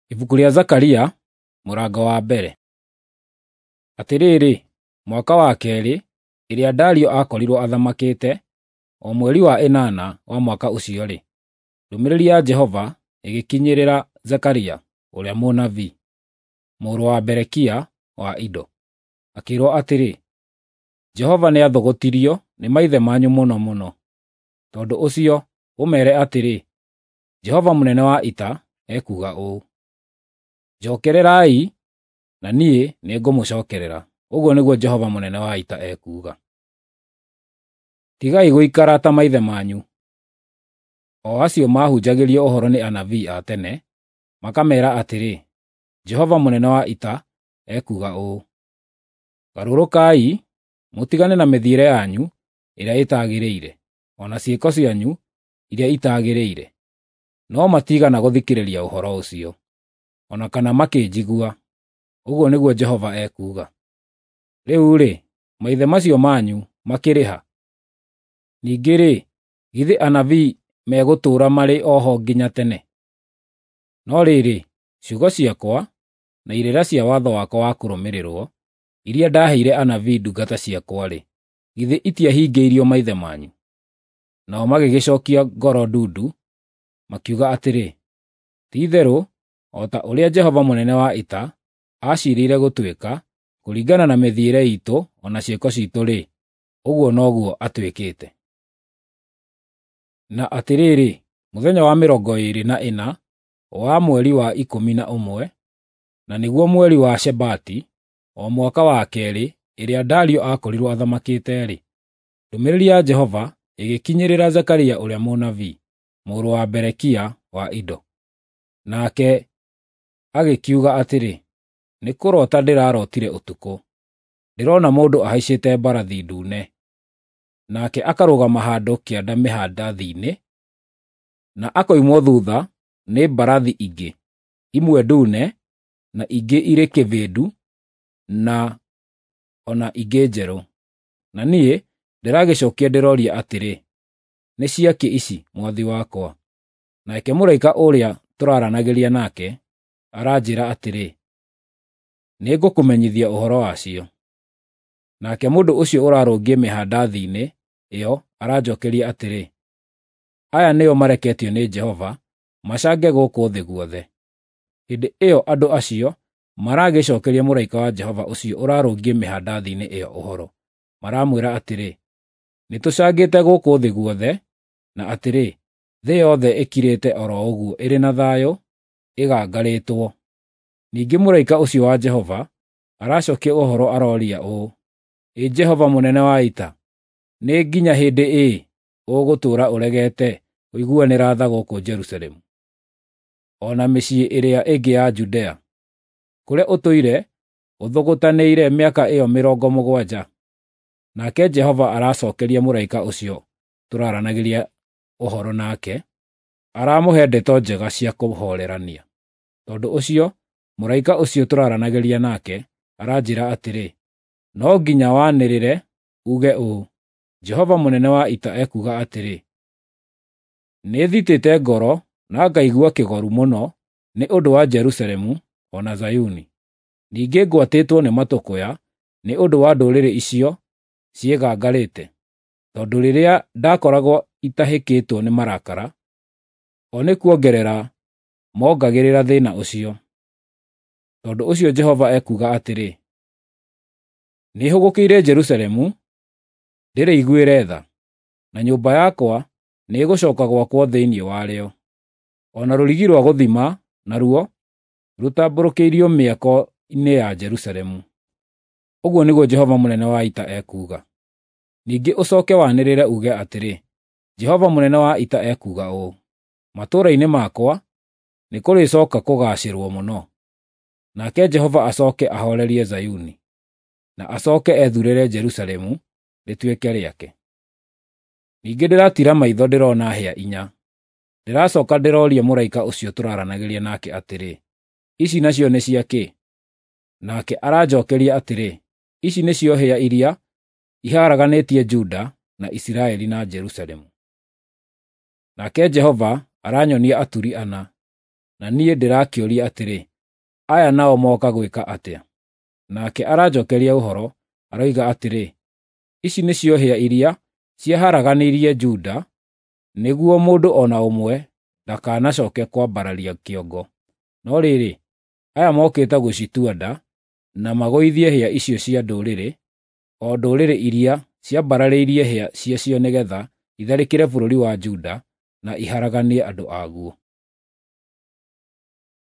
Ibuku rĩa Zakaria, mũrango wa mbere. Atĩrĩrĩ, mwaka wa kerĩ, ĩrĩa Dario aakorirwo athamakĩte, o mweri wa ĩnana wa mwaka ũcio-rĩ, ndũmĩrĩri ya Jehova ĩgĩkinyĩrĩra Zakaria, ũrĩa mũnabii, mũrũ wa Berekia wa Ido. Akĩĩrwo atĩrĩ, Jehova nĩathũgũtirio nĩ maithe manyu mũno mũno. Tondũ ũcio, ũmeere atĩrĩ, Jehova mũnene wa ita ekuuga ũũ: Njookererai, na niĩ nĩngũmũcookerera, ũguo nĩguo Jehova mũnene wa ita ekuuga. Tigai gũikara ta maithe manyu, o acio maahunjagĩrio ũhoro nĩ anabii a tene, makameera atĩrĩ, Jehova mũnene wa ita ekuuga ũũ: Garũrũkai, mũtigane na mĩthiĩre yanyu ĩrĩa ĩtagĩrĩire, o na ciĩko cianyu iria itagĩrĩire. No matiigana gũthikĩrĩria ũhoro ũcio, o na kana makĩnjigua, ũguo nĩguo Jehova ekuuga. Rĩu-rĩ, maithe macio manyu makĩrĩ ha? Ningĩ-rĩ, githĩ anabii megũtũũra marĩ o ho nginya tene? No rĩrĩ, ciugo ciakwa na irĩra cia watho wakwa wa kũrũmĩrĩrwo, iria ndaheire anabii ndungata ciakwa-rĩ, githĩ itiahingĩirio maithe manyu? Nao magĩgĩcookia ngoro ndundu, makiuga atĩrĩ, ti-itherũ, o ta ũrĩa Jehova mũnene wa ita aciirĩire gũtwĩka, kũringana na mĩthiĩre iitũ o na ciĩko ciitũ-rĩ, ũguo noguo atwĩkĩte. Na atĩrĩrĩ, mũthenya wa 24 wa mweri wa 11, na nĩguo mweri wa Shebati, o mwaka wa kerĩ, ĩrĩa Dario aakorirwo athamakĩte-rĩ, ndũmĩrĩri ya Jehova ĩgĩkinyĩrĩra Zakaria ũrĩa mũnabii, mũrũ wa Berekia wa Ido. Nake agĩkiuga atĩrĩ, nĩ kũroota ndĩrarootire ũtukũ. Ndĩrona mũndũ ahaicĩte mbarathi ndune, nake akarũgama handũ kĩanda mĩhandathi-inĩ, na akoimwo thuutha nĩ mbarathi ingĩ, imwe ndune, na ingĩ irĩ kĩbĩndu, na o na ingĩ njerũ. Na niĩ ndĩragĩcookia ndĩroria atĩrĩ, nĩ ciakĩ ici, mwathi wakwa? Nake mũraika ũrĩa tũraaranagĩria nake aranjĩĩra atĩrĩ, nĩngũkũmenyithia ũhoro wacio. Nake mũndũ ũcio ũrarũngiĩ mĩhandathi-inĩ ĩyo aranjookeria atĩrĩ, aya nĩo mareketio nĩ Jehova, macange gũkũ thĩ guothe. Hĩndĩ ĩyo andũ acio maragĩcookeria mũraika wa Jehova ũcio ũrarũngiĩ mĩhandathi-inĩ ĩyo ũhoro, maramwĩra atĩrĩ, nĩtũcangĩte gũkũ thĩ guothe, na atĩrĩ, thĩ yothe ĩkirĩte o ro ũguo ĩrĩ na thayũ, ĩgangarĩtwo. Ningĩ mũraika ũcio wa Jehova aracookia ũhoro aroria ũũ, ĩ Jehova mũnene wa ita, nĩ nginya hĩndĩ ĩ ũgũtũũra ũregete kũiguanĩra tha gũkũ Jerusalemu, o na mĩciĩ ĩrĩa ĩngĩ ya Judea, kũrĩa ũtũire ũthũgũtanĩire mĩaka ĩyo 70? Nake Jehova aracookeria mũraika ũcio tũraaranagĩria ũhoro nake, aramũhe ndeto njega cia kũhoorerania. Tondũ ũcio, mũraika ũcio tũraaranagĩria nake aranjĩĩra atĩrĩ, no nginya wanĩrĩre, uge ũũ, Jehova mũnene wa ita ekuuga atĩrĩ, nĩthitĩte ngoro na ngaigua kĩgoru mũno nĩ ũndũ wa Jerusalemu o na Zayuni. Ningĩ ngwatĩtwo nĩ matũkũya nĩ ũndũ wa ndũrĩrĩ icio ciĩgangarĩte, tondũ rĩrĩa ndakoragwo itahĩkĩtwo nĩ marakara, o nĩ kuongerera mongagĩrĩra thĩĩna ũcio. Tondũ ũcio Jehova ekuuga atĩrĩ, nĩhũgũkĩire Jerusalemu, ndĩrĩiguĩre tha, na nyũmba yakwa nĩĩgũcooka gwakwo thĩinĩ warĩo. O na rũrigi rwa gũthima naruo rũtambũrũkĩirio mĩako-inĩ ya Jerusalemu. Ũguo nĩguo Jehova mũnene wa ita ekuuga. Ningĩ ũcooke wanĩrĩre uge atĩrĩ, Jehova mũnene wa ita ekuuga ũũ, matũũra-inĩ makwa nĩ kũrĩcooka kũgaacĩrwo mũno. Nake Jehova acooke ahoorerie Zayuni, na acooke ethuurĩre Jerusalemu rĩtuĩke rĩake. Ningĩ ndĩratira maitho ndĩrona hĩa inya. Ndĩracooka ndĩroria mũraika ũcio tũraaranagĩria nake atĩrĩ, ici nacio nĩ ciakĩ? Nake aranjookeria atĩrĩ, ici nĩcio hĩa iria ihaaraganĩtie Juda na Isiraeli na Jerusalemu. Nake Jehova aranyonia aturi ana. na niĩ ndĩrakĩũria atĩrĩ, aya nao moka gwĩka atĩa? Nake aranjokeria ũhoro, aroiga atĩrĩ, ici nĩcio hĩa iria ciaharaganirie Juda, nĩguo mũndũ o na ũmwe ndakanacooke kwambararia kĩongo. No rĩrĩ, aya mokĩte gũcitua nda, na magũithie hĩa icio cia ndũrĩrĩ, o ndũrĩrĩ iria ciambararĩirie hĩa ciacio nĩgeetha itharĩkĩre bũrũri wa Juda na iharaganie andũ aguo.